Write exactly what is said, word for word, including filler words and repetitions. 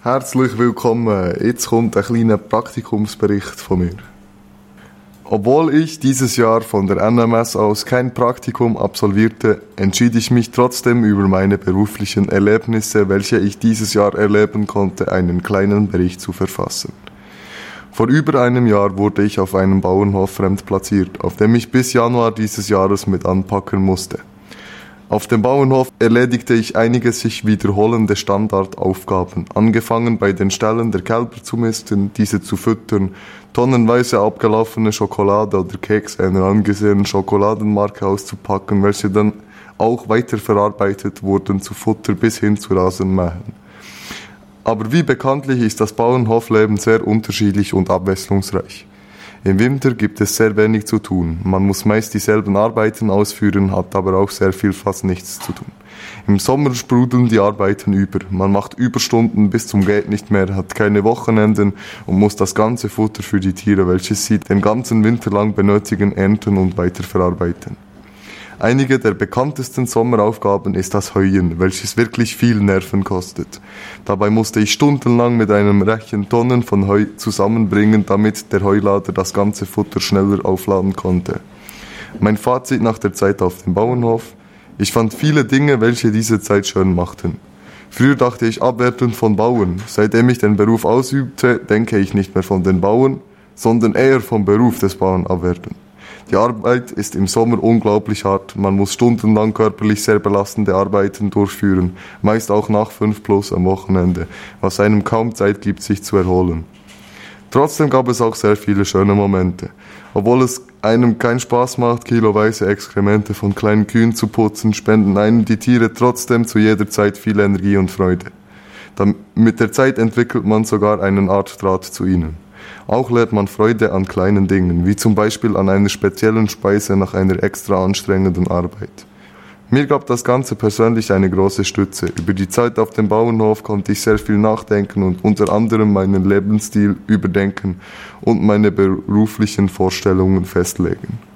Herzlich willkommen. Jetzt kommt ein kleiner Praktikumsbericht von mir. Obwohl ich dieses Jahr von der N M S aus kein Praktikum absolvierte, entschied ich mich trotzdem über meine beruflichen Erlebnisse, welche ich dieses Jahr erleben konnte, einen kleinen Bericht zu verfassen. Vor über einem Jahr wurde ich auf einem Bauernhof fremdplatziert, auf dem ich bis Januar dieses Jahres mit anpacken musste. Auf dem Bauernhof erledigte ich einige sich wiederholende Standardaufgaben, angefangen bei den Ställen der Kälber zu misten, diese zu füttern, tonnenweise abgelaufene Schokolade oder Kekse einer angesehenen Schokoladenmarke auszupacken, welche dann auch weiterverarbeitet wurden zu Futter bis hin zu Rasenmähen. Aber wie bekanntlich ist das Bauernhofleben sehr unterschiedlich und abwechslungsreich. Im Winter gibt es sehr wenig zu tun. Man muss meist dieselben Arbeiten ausführen, hat aber auch sehr viel fast nichts zu tun. Im Sommer sprudeln die Arbeiten über. Man macht Überstunden bis zum Geht nicht mehr, hat keine Wochenenden und muss das ganze Futter für die Tiere, welches sie den ganzen Winter lang benötigen, ernten und weiterverarbeiten. Einige der bekanntesten Sommeraufgaben ist das Heuen, welches wirklich viel Nerven kostet. Dabei musste ich stundenlang mit einem Rechen Tonnen von Heu zusammenbringen, damit der Heulader das ganze Futter schneller aufladen konnte. Mein Fazit nach der Zeit auf dem Bauernhof: Ich fand viele Dinge, welche diese Zeit schön machten. Früher dachte ich abwertend von Bauern. Seitdem ich den Beruf ausübte, denke ich nicht mehr von den Bauern, sondern eher vom Beruf des Bauern abwertend. Die Arbeit ist im Sommer unglaublich hart. Man muss stundenlang körperlich sehr belastende Arbeiten durchführen, meist auch nach fünf plus am Wochenende, was einem kaum Zeit gibt, sich zu erholen. Trotzdem gab es auch sehr viele schöne Momente. Obwohl es einem keinen Spaß macht, kiloweise Exkremente von kleinen Kühen zu putzen, spenden einem die Tiere trotzdem zu jeder Zeit viel Energie und Freude. Dann, mit der Zeit entwickelt man sogar eine Art Draht zu ihnen. Auch lernt man Freude an kleinen Dingen, wie zum Beispiel an einer speziellen Speise nach einer extra anstrengenden Arbeit. Mir gab das Ganze persönlich eine große Stütze. Über die Zeit auf dem Bauernhof konnte ich sehr viel nachdenken und unter anderem meinen Lebensstil überdenken und meine beruflichen Vorstellungen festlegen.